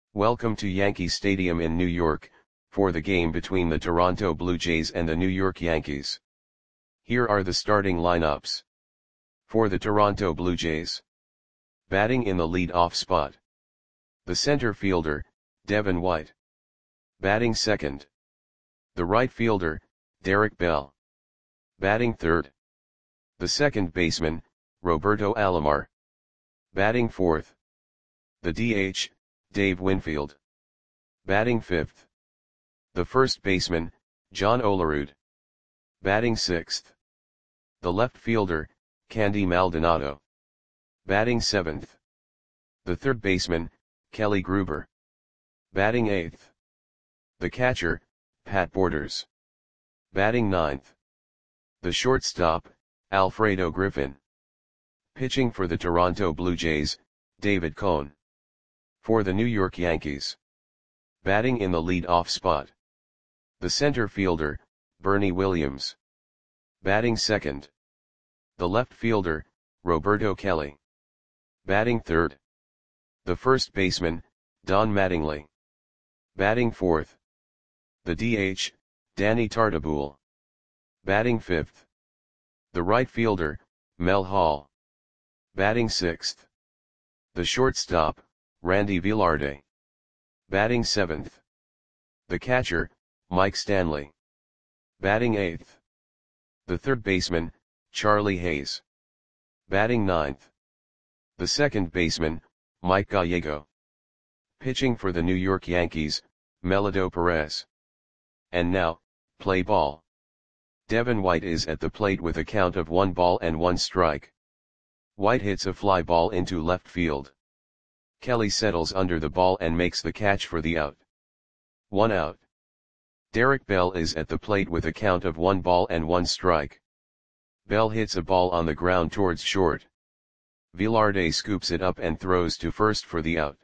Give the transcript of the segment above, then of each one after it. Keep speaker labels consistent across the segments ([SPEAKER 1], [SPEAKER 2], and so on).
[SPEAKER 1] Welcome to Yankee Stadium in New York, for the game between the Toronto Blue Jays and the New York Yankees. Here are the starting lineups. For the Toronto Blue Jays. Batting in the lead-off spot. The center fielder, Devin White. Batting second. The right fielder, Derek Bell. Batting third. The second baseman, Roberto Alomar. Batting fourth. The DH, Dave Winfield. Batting fifth. The first baseman, John Olerud. Batting sixth. The left fielder, Candy Maldonado. Batting seventh. The third baseman, Kelly Gruber. Batting eighth. The catcher, Pat Borders. Batting ninth. The shortstop, Alfredo Griffin. Pitching for the Toronto Blue Jays, David Cone. For the New York Yankees. Batting in the lead-off spot. The center fielder, Bernie Williams. Batting second. The left fielder, Roberto Kelly. Batting third. The first baseman, Don Mattingly. Batting fourth. The DH, Danny Tartabull. Batting fifth. The right fielder, Mel Hall. Batting sixth. The shortstop, Randy Velarde. Batting seventh. The catcher, Mike Stanley. Batting eighth. The third baseman, Charlie Hayes. Batting ninth. The second baseman, Mike Gallego. Pitching for the New York Yankees, Melito Perez. And now, play ball. Devin White is at the plate with a count of 1 ball and 1 strike. White hits a fly ball into left field. Kelly settles under the ball and makes the catch for the out. 1 out. Derek Bell is at the plate with a count of 1 ball and 1 strike. Bell hits a ball on the ground towards short. Velarde scoops it up and throws to first for the out.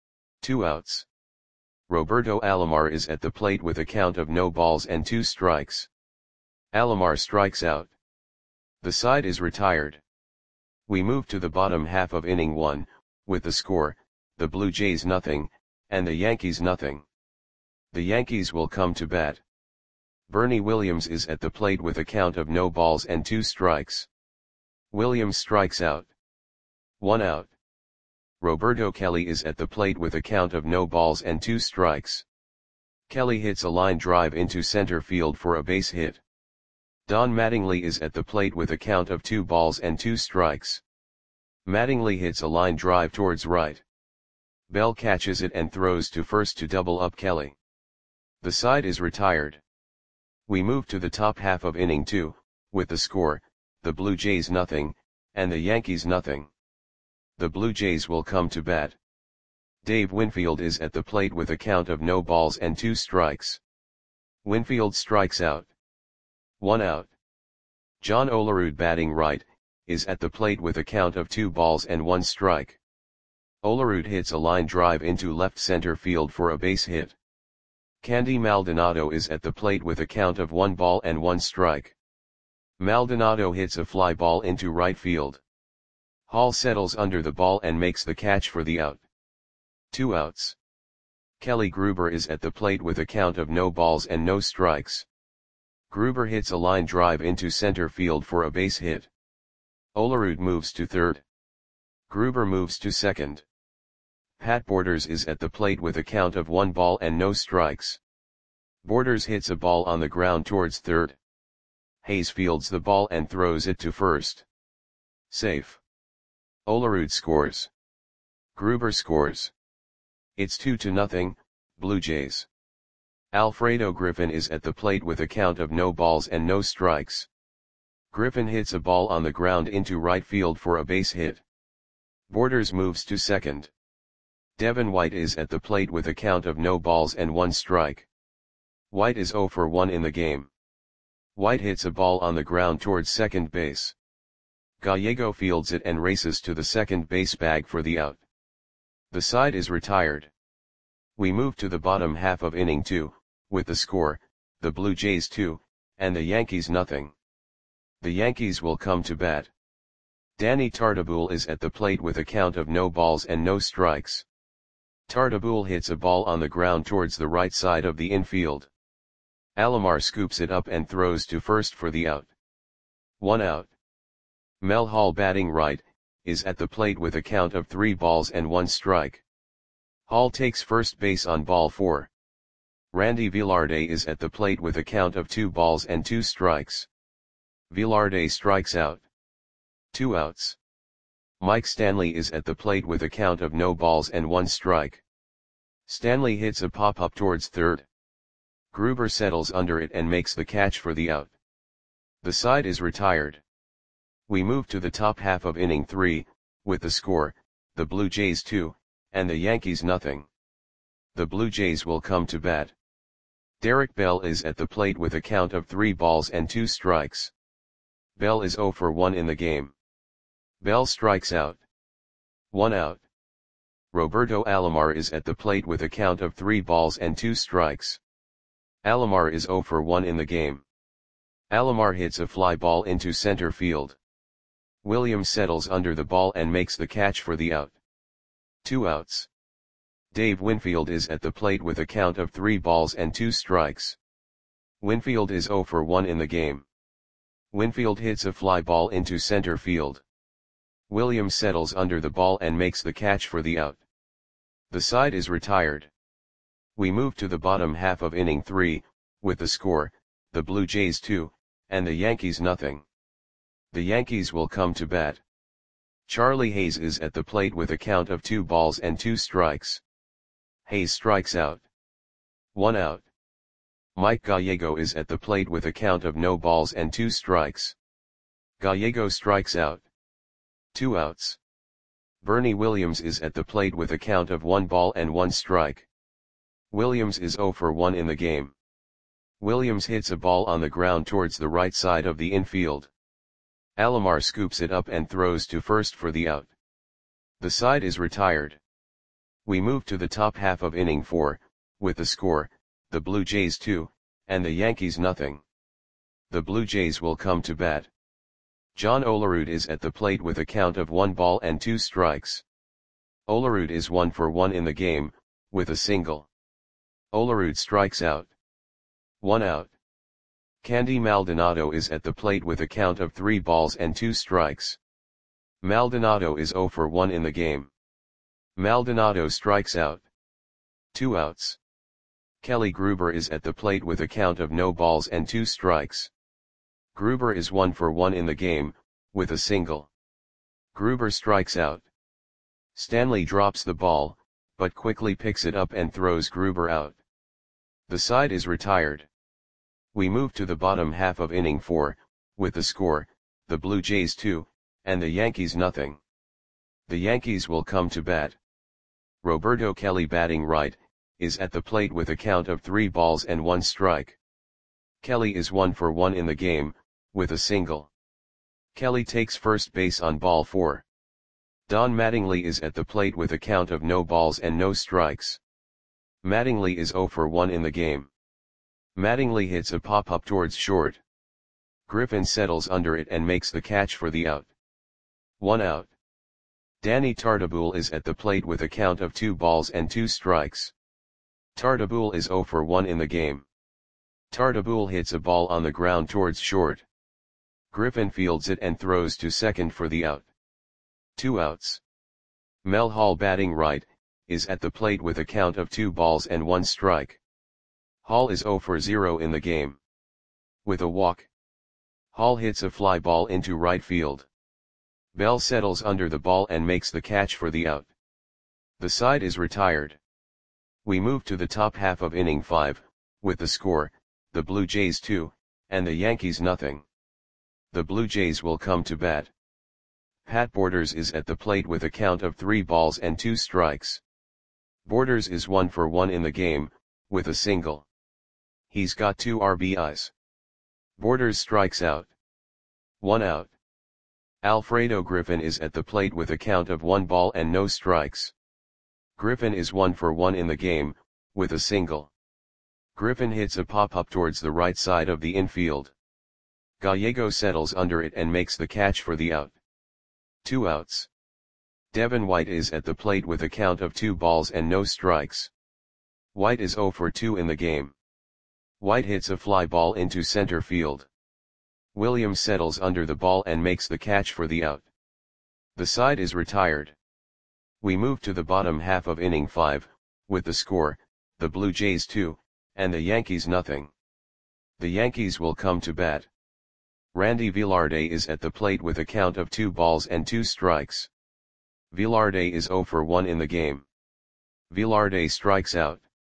[SPEAKER 1] 2 outs. Roberto Alomar is at the plate with a count of no balls and 2 strikes. Alomar strikes out. The side is retired. We move to the bottom half of inning 1, with the score, the Blue Jays nothing, and the Yankees nothing. The Yankees will come to bat. Bernie Williams is at the plate with a count of no balls and 2 strikes. Williams strikes out. 1 out. Roberto Kelly is at the plate with a count of no balls and 2 strikes. Kelly hits a line drive into center field for a base hit. Don Mattingly is at the plate with a count of 2 balls and 2 strikes. Mattingly hits a line drive towards right. Bell catches it and throws to first to double up Kelly. The side is retired. We move to the top half of inning 2, with the score, the Blue Jays nothing, and the Yankees nothing. The Blue Jays will come to bat. Dave Winfield is at the plate with a count of no balls and 2 strikes. Winfield strikes out. 1 out. John Olerud, batting right, is at the plate with a count of 2 balls and 1 strike. Olerud hits a line drive into left center field for a base hit. Candy Maldonado is at the plate with a count of 1 ball and 1 strike. Maldonado hits a fly ball into right field. Hall settles under the ball and makes the catch for the out. 2 outs. Kelly Gruber is at the plate with a count of no balls and no strikes. Gruber hits a line drive into center field for a base hit. Olerud moves to third. Gruber moves to second. Pat Borders is at the plate with a count of 1 ball and no strikes. Borders hits a ball on the ground towards third. Hayes fields the ball and throws it to first. Safe. Olerud scores. Gruber scores. It's 2-0, Blue Jays. Alfredo Griffin is at the plate with a count of no balls and no strikes. Griffin hits a ball on the ground into right field for a base hit. Borders moves to second. Devin White is at the plate with a count of no balls and 1 strike. White is 0 for 1 in the game. White hits a ball on the ground towards second base. Gallego fields it and races to the second base bag for the out. The side is retired. We move to the bottom half of inning 2, with the score, the Blue Jays 2, and the Yankees nothing. The Yankees will come to bat. Danny Tartabull is at the plate with a count of no balls and no strikes. Tartabull hits a ball on the ground towards the right side of the infield. Alomar scoops it up and throws to first for the out. 1 out. Mel Hall, batting right, is at the plate with a count of 3 balls and 1 strike. Hall takes first base on ball 4. Randy Velarde is at the plate with a count of 2 balls and 2 strikes. Velarde strikes out. 2 outs. Mike Stanley is at the plate with a count of no balls and 1 strike. Stanley hits a pop-up towards third. Gruber settles under it and makes the catch for the out. The side is retired. We move to the top half of inning 3, with the score, the Blue Jays 2, and the Yankees nothing. The Blue Jays will come to bat. Derek Bell is at the plate with a count of 3 balls and 2 strikes. Bell is 0 for 1 in the game. Bell strikes out. 1 out. Roberto Alomar is at the plate with a count of 3 balls and 2 strikes. Alomar is 0 for 1 in the game. Alomar hits a fly ball into center field. Williams settles under the ball and makes the catch for the out. 2 outs. Dave Winfield is at the plate with a count of 3 balls and 2 strikes. Winfield is 0 for 1 in the game. Winfield hits a fly ball into center field. Williams settles under the ball and makes the catch for the out. The side is retired. We move to the bottom half of inning 3, with the score, the Blue Jays 2, and the Yankees nothing. The Yankees will come to bat. Charlie Hayes is at the plate with a count of 2 balls and 2 strikes. Hayes strikes out. 1 out. Mike Gallego is at the plate with a count of no balls and 2 strikes. Gallego strikes out. 2 outs. Bernie Williams is at the plate with a count of 1 ball and 1 strike. Williams is 0 for 1 in the game. Williams hits a ball on the ground towards the right side of the infield. Alomar scoops it up and throws to first for the out. The side is retired. We move to the top half of inning 4, with the score, the Blue Jays 2, and the Yankees nothing. The Blue Jays will come to bat. John Olerud is at the plate with a count of 1 ball and 2 strikes. Olerud is 1 for 1 in the game, with a single. Olerud strikes out. 1 out. Candy Maldonado is at the plate with a count of 3 balls and 2 strikes. Maldonado is 0 for 1 in the game. Maldonado strikes out. 2 outs. Kelly Gruber is at the plate with a count of no balls and 2 strikes. Gruber is 1 for 1 in the game, with a single. Gruber strikes out. Stanley drops the ball, but quickly picks it up and throws Gruber out. The side is retired. We move to the bottom half of inning 4, with the score, the Blue Jays 2, and the Yankees nothing. The Yankees will come to bat. Roberto Kelly, batting right, is at the plate with a count of 3 balls and 1 strike. Kelly is 1 for 1 in the game, with a single. Kelly takes first base on ball 4. Don Mattingly is at the plate with a count of no balls and no strikes. Mattingly is 0 for 1 in the game. Mattingly hits a pop-up towards short. Griffin settles under it and makes the catch for the out. 1 out. Danny Tartabull is at the plate with a count of 2 balls and 2 strikes. Tartabull is 0 for 1 in the game. Tartabull hits a ball on the ground towards short. Griffin fields it and throws to second for the out. 2 outs. Mel Hall, batting right, is at the plate with a count of 2 balls and 1 strike. Hall is 0 for 0 in the game. With a walk. Hall hits a fly ball into right field. Bell settles under the ball and makes the catch for the out. The side is retired. We move to the top half of inning 5, with the score, the Blue Jays 2, and the Yankees nothing. The Blue Jays will come to bat. Pat Borders is at the plate with a count of 3 balls and 2 strikes. Borders is 1 for 1 in the game, with a single. He's got 2 RBIs. Borders strikes out. 1 out. Alfredo Griffin is at the plate with a count of 1 ball and no strikes. Griffin is 1 for 1 in the game, with a single. Griffin hits a pop-up towards the right side of the infield. Gallego settles under it and makes the catch for the out. 2 outs. Devin White is at the plate with a count of 2 balls and no strikes. White is 0 for 2 in the game. White hits a fly ball into center field. Williams settles under the ball and makes the catch for the out. The side is retired. We move to the bottom half of inning 5, with the score, the Blue Jays 2, and the Yankees nothing. The Yankees will come to bat. Randy Velarde is at the plate with a count of 2 balls and 2 strikes. Velarde is 0 for 1 in the game. Velarde strikes out.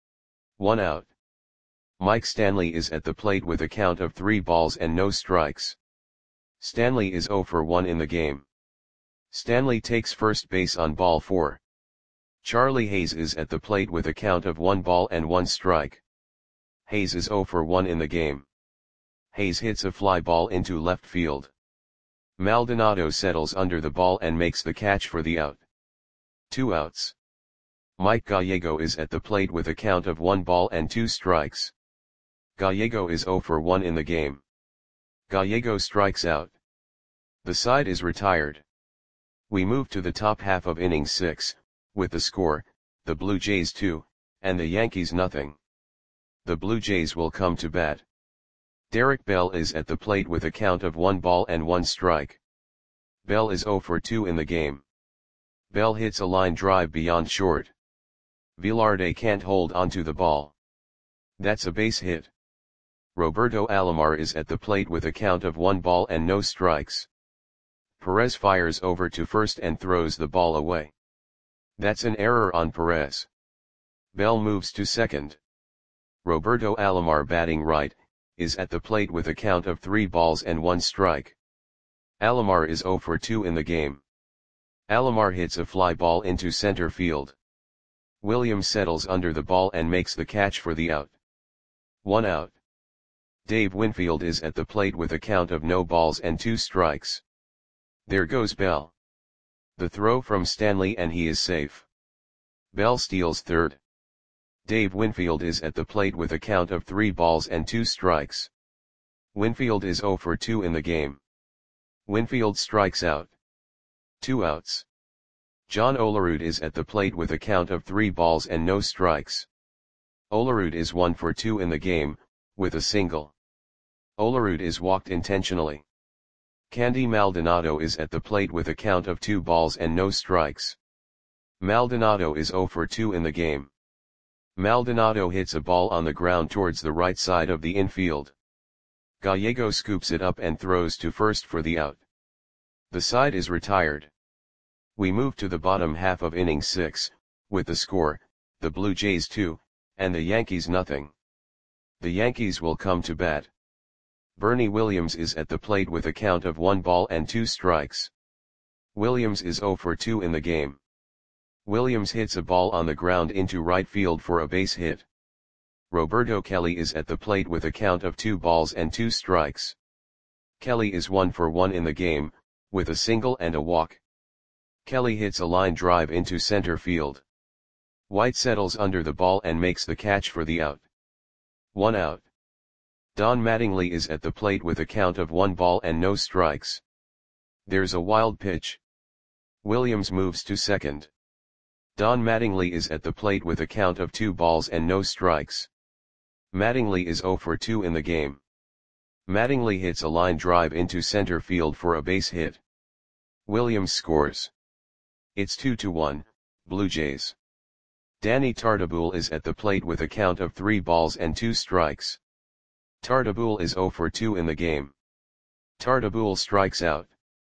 [SPEAKER 1] 1 out. Mike Stanley is at the plate with a count of 3 balls and no strikes. Stanley is 0 for 1 in the game. Stanley takes first base on ball 4. Charlie Hayes is at the plate with a count of 1 ball and 1 strike. Hayes is 0 for 1 in the game. Hayes hits a fly ball into left field. Maldonado settles under the ball and makes the catch for the out. 2 outs. Mike Gallego is at the plate with a count of 1 ball and 2 strikes. Gallego is 0 for 1 in the game. Gallego strikes out. The side is retired. We move to the top half of inning 6, with the score, the Blue Jays 2, and the Yankees nothing. The Blue Jays will come to bat. Derek Bell is at the plate with a count of 1 ball and 1 strike. Bell is 0 for 2 in the game. Bell hits a line drive beyond short. Velarde can't hold onto the ball. That's a base hit. Roberto Alomar is at the plate with a count of 1 ball and no strikes. Perez fires over to first and throws the ball away. That's an error on Perez. Bell moves to second. Roberto Alomar, batting right, is at the plate with a count of 3 balls and 1 strike. Alomar is 0 for 2 in the game. Alomar hits a fly ball into center field. Williams settles under the ball and makes the catch for the out. 1 out. Dave Winfield is at the plate with a count of no balls and 2 strikes. There goes Bell. The throw from Stanley and he is safe. Bell steals third. Dave Winfield is at the plate with a count of 3 balls and 2 strikes. Winfield is 0 for 2 in the game. Winfield strikes out. 2 outs. John Olerud is at the plate with a count of 3 balls and no strikes. Olerud is 1 for 2 in the game, with a single. Olerud is walked intentionally. Candy Maldonado is at the plate with a count of 2 balls and no strikes. Maldonado is 0 for 2 in the game. Maldonado hits a ball on the ground towards the right side of the infield. Gallego scoops it up and throws to first for the out. The side is retired. We move to the bottom half of inning 6, with the score, the Blue Jays 2, and the Yankees nothing. The Yankees will come to bat. Bernie Williams is at the plate with a count of 1 ball and 2 strikes. Williams is 0 for 2 in the game. Williams hits a ball on the ground into right field for a base hit. Roberto Kelly is at the plate with a count of 2 balls and 2 strikes. Kelly is 1 for 1 in the game, with a single and a walk. Kelly hits a line drive into center field. White settles under the ball and makes the catch for the out. 1 out. Don Mattingly is at the plate with a count of 1 ball and no strikes. There's a wild pitch. Williams moves to second. Don Mattingly is at the plate with a count of 2 balls and no strikes. Mattingly is 0 for 2 in the game. Mattingly hits a line drive into center field for a base hit. Williams scores. It's 2-1, Blue Jays. Danny Tartabull is at the plate with a count of 3 balls and 2 strikes. Tartabull is 0 for 2 in the game. Tartabull strikes out.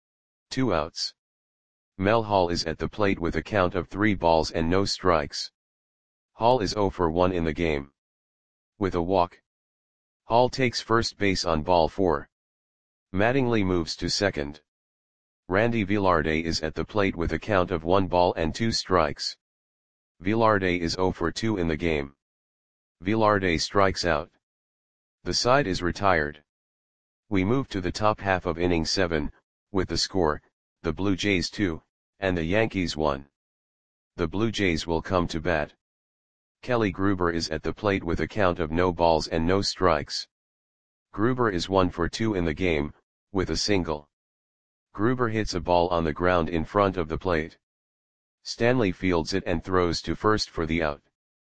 [SPEAKER 1] 2 outs. Mel Hall is at the plate with a count of 3 balls and no strikes. Hall is 0 for 1 in the game. With a walk. Hall takes first base on ball 4. Mattingly moves to second. Randy Velarde is at the plate with a count of 1 ball and 2 strikes. Velarde is 0 for 2 in the game. Velarde strikes out. The side is retired. We move to the top half of inning 7, with the score, the Blue Jays 2, and the Yankees 1. The Blue Jays will come to bat. Kelly Gruber is at the plate with a count of no balls and no strikes. Gruber is 1 for 2 in the game, with a single. Gruber hits a ball on the ground in front of the plate. Stanley fields it and throws to first for the out.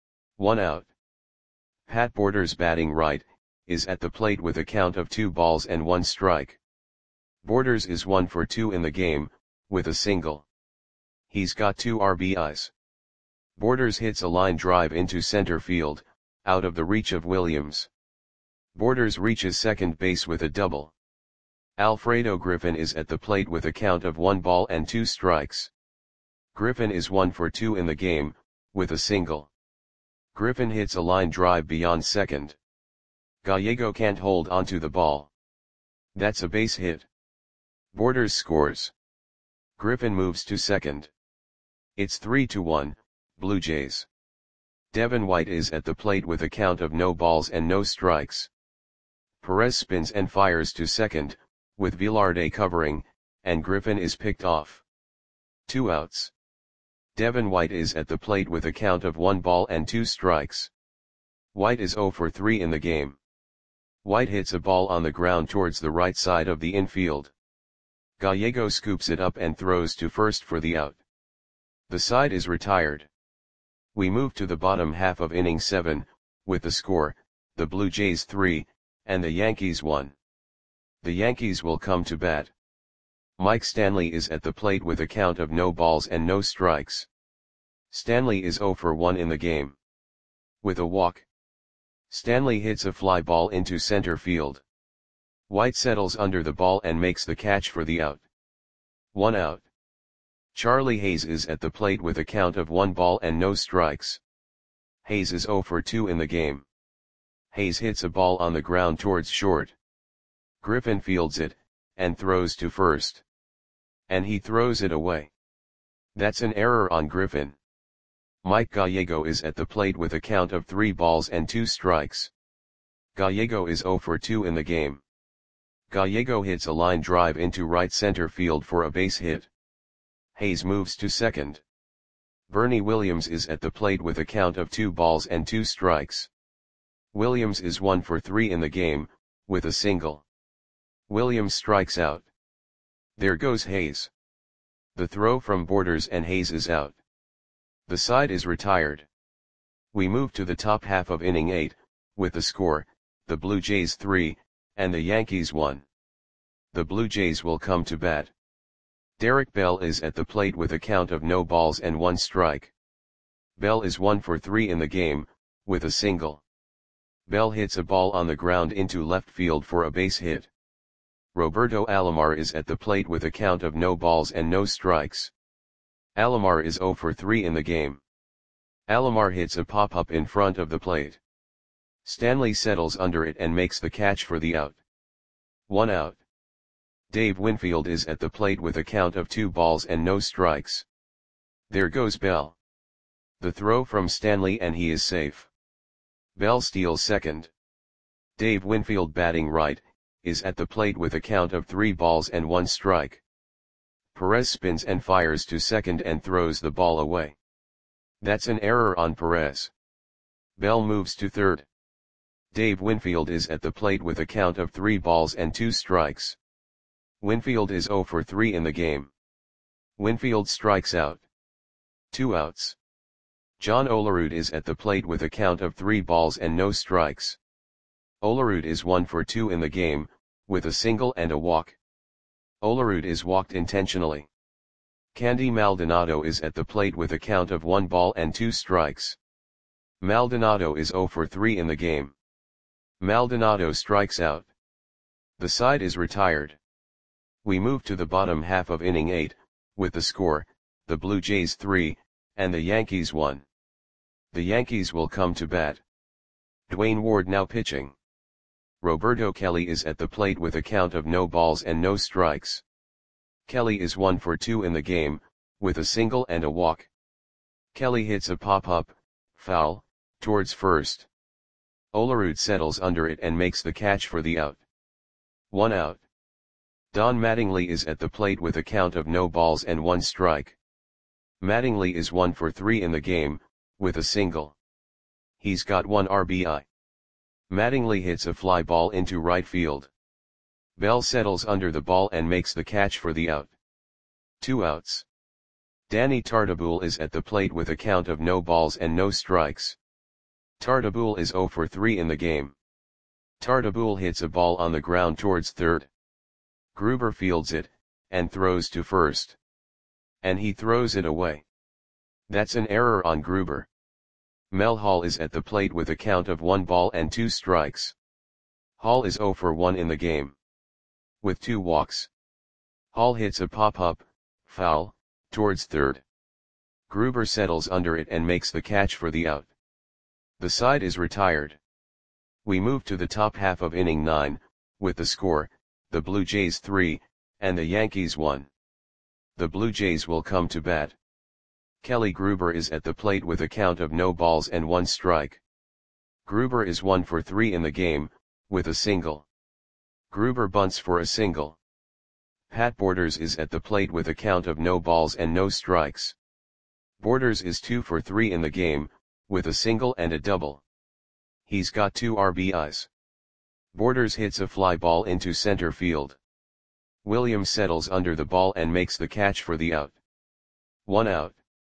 [SPEAKER 1] 1 out. Pat Borders, batting right, is at the plate with a count of 2 balls and 1 strike. Borders is 1 for 2 in the game, with a single. He's got 2 RBIs. Borders hits a line drive into center field, out of the reach of Williams. Borders reaches second base with a double. Alfredo Griffin is at the plate with a count of 1 ball and 2 strikes. Griffin is 1 for 2 in the game, with a single. Griffin hits a line drive beyond second. Gallego can't hold onto the ball. That's a base hit. Borders scores. Griffin moves to second. It's 3-1, Blue Jays. Devin White is at the plate with a count of no balls and no strikes. Perez spins and fires to second, with Velarde covering, and Griffin is picked off. 2 outs. Devin White is at the plate with a count of 1 ball and 2 strikes. White is 0 for 3 in the game. White hits a ball on the ground towards the right side of the infield. Gallego scoops it up and throws to first for the out. The side is retired. We move to the bottom half of inning 7, with the score, the Blue Jays 3, and the Yankees 1. The Yankees will come to bat. Mike Stanley is at the plate with a count of no balls and no strikes. Stanley is 0 for 1 in the game. With a walk. Stanley hits a fly ball into center field. White settles under the ball and makes the catch for the out. 1 out. Charlie Hayes is at the plate with a count of 1 ball and no strikes. Hayes is 0 for 2 in the game. Hayes hits a ball on the ground towards short. Griffin fields it, and throws to first. And he throws it away. That's an error on Griffin. Mike Gallego is at the plate with a count of 3 balls and 2 strikes. Gallego is 0 for 2 in the game. Gallego hits a line drive into right center field for a base hit. Hayes moves to second. Bernie Williams is at the plate with a count of 2 balls and 2 strikes. Williams is 1 for 3 in the game, with a single. Williams strikes out. There goes Hayes. The throw from Borders and Hayes is out. The side is retired. We move to the top half of inning 8, with the score, the Blue Jays 3, and the Yankees 1. The Blue Jays will come to bat. Derek Bell is at the plate with a count of no balls and 1 strike. Bell is 1 for 3 in the game, with a single. Bell hits a ball on the ground into left field for a base hit. Roberto Alomar is at the plate with a count of no balls and no strikes. Alomar is 0 for 3 in the game. Alomar hits a pop-up in front of the plate. Stanley settles under it and makes the catch for the out. 1 out. Dave Winfield is at the plate with a count of 2 balls and no strikes. There goes Bell. The throw from Stanley and he is safe. Bell steals second. Dave Winfield, batting right, is at the plate with a count of 3 balls and 1 strike. Perez spins and fires to second and throws the ball away. That's an error on Perez. Bell moves to third. Dave Winfield is at the plate with a count of 3 balls and 2 strikes. Winfield is 0 for 3 in the game. Winfield strikes out. 2 outs. John Olerud is at the plate with a count of 3 balls and no strikes. Olerud is 1 for 2 in the game, with a single and a walk. Olerud is walked intentionally. Candy Maldonado is at the plate with a count of 1 ball and 2 strikes. Maldonado is 0 for 3 in the game. Maldonado strikes out. The side is retired. We move to the bottom half of inning 8, with the score, the Blue Jays 3, and the Yankees 1. The Yankees will come to bat. Dwayne Ward now pitching. Roberto Kelly is at the plate with a count of no balls and no strikes. Kelly is 1 for 2 in the game, with a single and a walk. Kelly hits a pop-up, foul, towards first. Olerud settles under it and makes the catch for the out. 1 out. Don Mattingly is at the plate with a count of no balls and 1 strike. Mattingly is 1 for 3 in the game, with a single. He's got 1 RBI. Mattingly hits a fly ball into right field. Bell settles under the ball and makes the catch for the out. 2 outs. Danny Tartabull is at the plate with a count of no balls and no strikes. Tartabull is 0 for 3 in the game. Tartabull hits a ball on the ground towards third. Gruber fields it, and throws to first. And he throws it away. That's an error on Gruber. Mel Hall is at the plate with a count of 1 ball and 2 strikes. Hall is 0 for 1 in the game. With 2 walks. Hall hits a pop-up, foul, towards third. Gruber settles under it and makes the catch for the out. The side is retired. We move to the top half of inning 9, with the score, the Blue Jays 3, and the Yankees 1. The Blue Jays will come to bat. Kelly Gruber is at the plate with a count of no balls and 1 strike. Gruber is 1 for 3 in the game, with a single. Gruber bunts for a single. Pat Borders is at the plate with a count of no balls and no strikes. Borders is 2 for 3 in the game, with a single and a double. He's got 2 RBIs. Borders hits a fly ball into center field. Williams settles under the ball and makes the catch for the out. 1 out.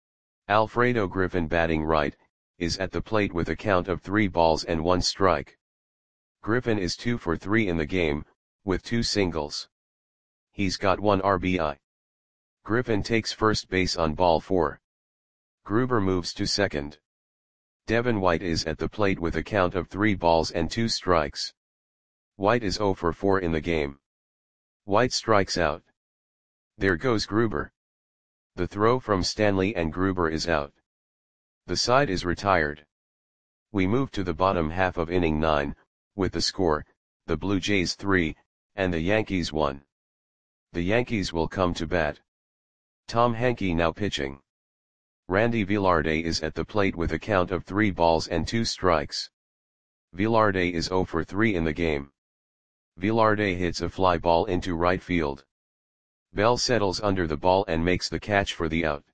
[SPEAKER 1] Alfredo Griffin, batting right, is at the plate with a count of 3 balls and 1 strike. Griffin is 2 for 3 in the game, with 2 singles. He's got 1 RBI. Griffin takes first base on ball 4. Gruber moves to second. Devin White is at the plate with a count of 3 balls and 2 strikes. White is 0 for 4 in the game. White strikes out. There goes Gruber. The throw from Stanley and Gruber is out. The side is retired. We move to the bottom half of inning 9, with the score, the Blue Jays 3, and the Yankees 1. The Yankees will come to bat. Tom Henke now pitching. Randy Velarde is at the plate with a count of 3 balls and 2 strikes. Velarde is 0 for 3 in the game. Velarde hits a fly ball into right field. Bell settles under the ball and makes the catch for the out.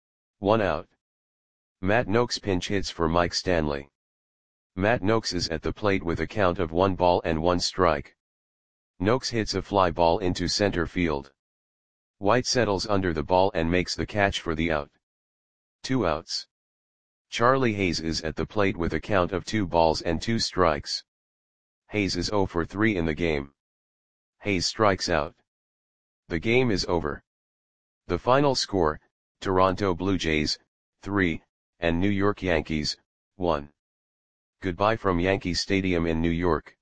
[SPEAKER 1] 1 out. Matt Noakes pinch hits for Mike Stanley. Matt Noakes is at the plate with a count of 1 ball and 1 strike. Noakes hits a fly ball into center field. White settles under the ball and makes the catch for the out. 2 outs. Charlie Hayes is at the plate with a count of 2 balls and 2 strikes. Hayes is 0 for 3 in the game. Hayes strikes out. The game is over. The final score, Toronto Blue Jays, 3, and New York Yankees, 1. Goodbye from Yankee Stadium in New York.